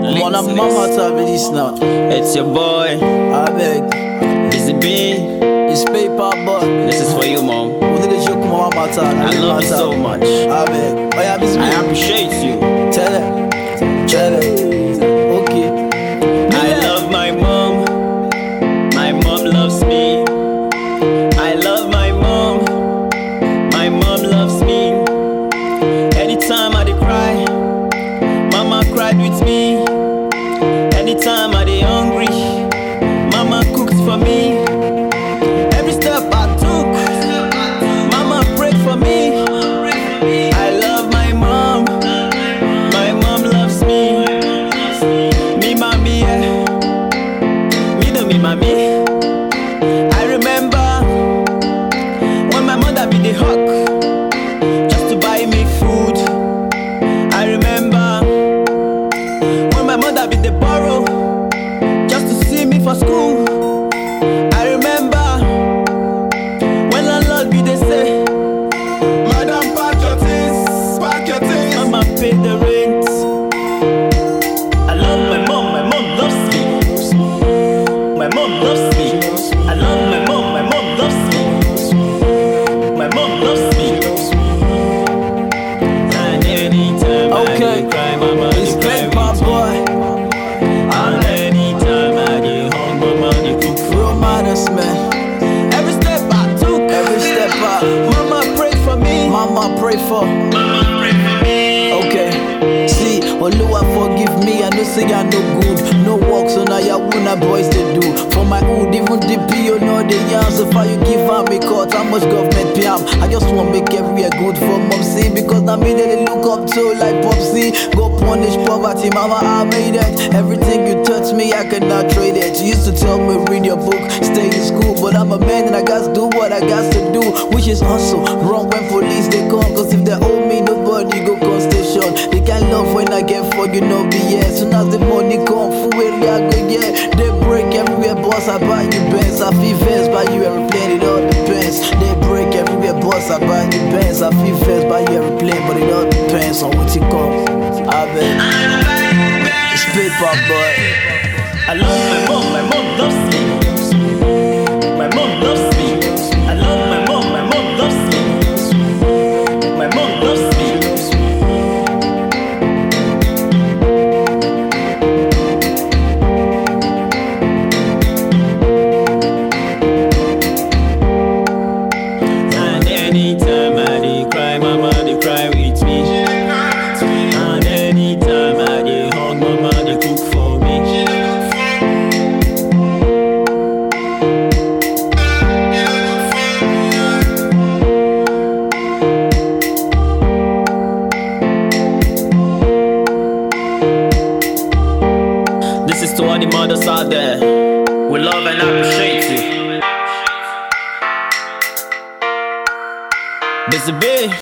Come on, I'm mama to this now. It's your boy, I beg. Busy B. It's paper, but This is for you, mom. what did you come on, mama? I love you so much. I beg. Oh, yeah, Busy B. I appreciate you. Tell it. Okay. I love my mom. My mom loves me. I love my mom. My mom loves me. Anytime I dey cry, mama cried with me. Anytime I dey hungry, mama cooked for me. Every step I took, mama prayed for me. I love my mom. My mom loves me. Me mommy, yeah. Me do me mommy. I remember when my mother be the hawk just to buy me food. I remember when my mother be the borrow just to see me for school. I remember when landlord be the say, Madam, pack your things, pack your things. mama pay the rent. I love my mom loves me. My mom loves me. I love my mom loves me. My mom loves me. And anytime Okay. I dey cry, mama It's dey cry paper, with me. boy. And anytime I dey hungry, mama dey cook for Real madness, man. every step I took. Every step up. Mama prayed for me. Mama pray for. Mama prayed for me. Okay. See, Oluwa forgive me. I know say I no good. No work, so now ya wanna boys they do. For my hood, even the PO know the yams. If you give am me cut, how much government pay am? I just want make everywhere good for mom see. Because now me they look up to like Popsy. Go punish poverty, mama I made it. Everything you touch me, I cannot trade it. You used to tell me read your book, stay in school. But I'm a man and I got to do what I got to do. Which is also wrong when police they come. Cause if they owe me, nobody go call station. They can't love when I get for you, no BS. Soon as the money come, full way I go, yeah. They break everywhere, boss, I buy you Benz. I feel fast, buy you aeroplane, it all depends. They break everywhere, boss, I buy you Benz. I feel fast, buy you aeroplane, but it all depends on what you come. I bet. It's paper, boy. I love my mom loves me. My mom loves me. I love my mom loves me. My mom loves me. And anytime I dey cry, mama dey cry with me. And anytime I dey hungry, mama dey cook for me. This is to all the mothers out there. We love and appreciate you. Busy B.